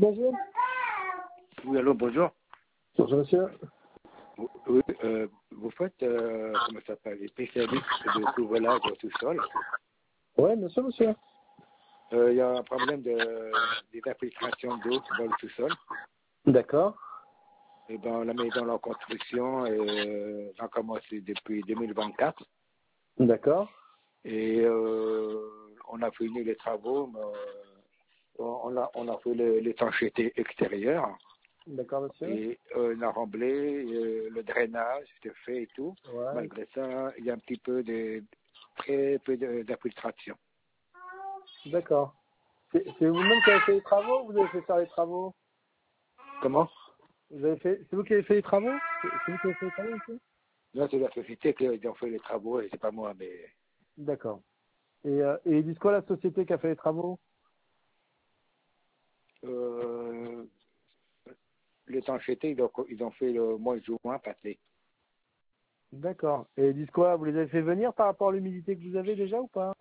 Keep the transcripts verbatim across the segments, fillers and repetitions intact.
Bonjour. Oui, allô, bonjour. Bonjour, monsieur. Oui, euh, vous faites, euh, comment ça s'appelle, les spécialistes de couvrage au sous-sol. Oui, bien sûr, monsieur. Euh, Il y a un problème de, des infiltrations d'eau dans le sous-sol. D'accord. Et ben, on la met dans la construction et euh, j'en commence depuis deux mille vingt-quatre. D'accord. Et euh, on a fini les travaux, mais, euh, on, a, on a fait le- l'étanchéité extérieure. D'accord, monsieur. Et euh, on a remblé, euh, le drainage, c'était fait et tout. Ouais. Malgré ça, il y a un petit peu de, très peu de- d'infiltration. D'accord. C'est c'est vous-même qui avez fait les travaux ou vous avez fait faire les travaux? Comment? Vous avez fait, c'est vous qui avez fait les travaux? C'est c'est vous qui avez fait les travaux, monsieur? Non, c'est la société qui a fait les travaux et c'est pas moi, mais D'accord. Et, euh, et ils disent quoi la société qui a fait les travaux? euh, l'étanchéité, ils ont, ils ont fait le mois de juin passé. D'accord. Et ils disent quoi? Vous les avez fait venir par rapport à l'humidité que vous avez déjà ou pas?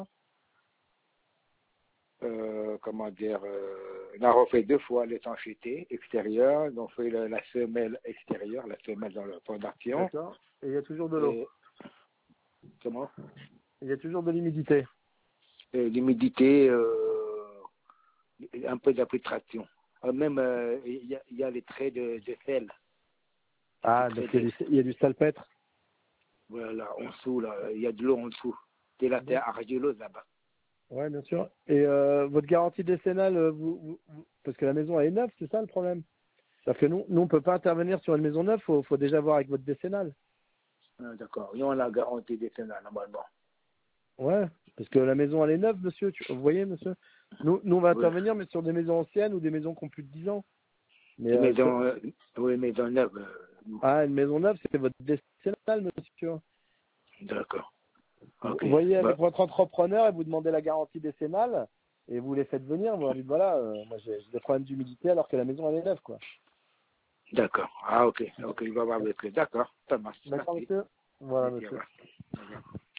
Euh, comment dire, euh, on a refait deux fois l'étanchéité extérieure, ils ont fait le- la semelle extérieure, la semelle dans la fondation. D'accord. Et il y a toujours de l'eau. Et comment? Il y a toujours de l'humidité. Et l'humidité, euh, un peu d'infiltration. Euh, Même, euh, il y, a, il y a les traits de, de sel. Ah, Les donc traits il y a de, du, il y a du salpêtre. voilà, en dessous, là, il y a de l'eau en dessous. C'est la terre argileuse là-bas. Ouais, bien sûr. Et euh, votre garantie décennale, euh, vous, vous, vous- parce que la maison elle est neuve, c'est ça le problème. Parce que nous, nous on peut pas intervenir sur une maison neuve, faut, faut déjà voir avec votre décennale. Ah, d'accord. Ils ont la garantie décennale, normalement. Ouais, parce que la maison elle est neuve, monsieur. Tu, vous voyez, monsieur. Nous, nous on va Oui. intervenir, mais sur des maisons anciennes ou des maisons qui ont plus de dix ans. Mais Des euh, sur- maisons, euh, oui, maisons neuves. euh, nous. ah, une maison neuve, c'est votre décennale, monsieur. D'accord. Vous Ok. vous voyez avec Bah, votre entrepreneur et vous demandez la garantie décennale et vous les faites venir. Vous leur dites voilà, euh, moi j'ai j'ai des problèmes d'humidité alors que la maison elle est neuve, quoi. d'accord. Ah, ok. Ok, il va voir avec eux. D'accord. Ça marche. D'accord, Merci. monsieur. Voilà, Merci, au monsieur. revoir. Au revoir.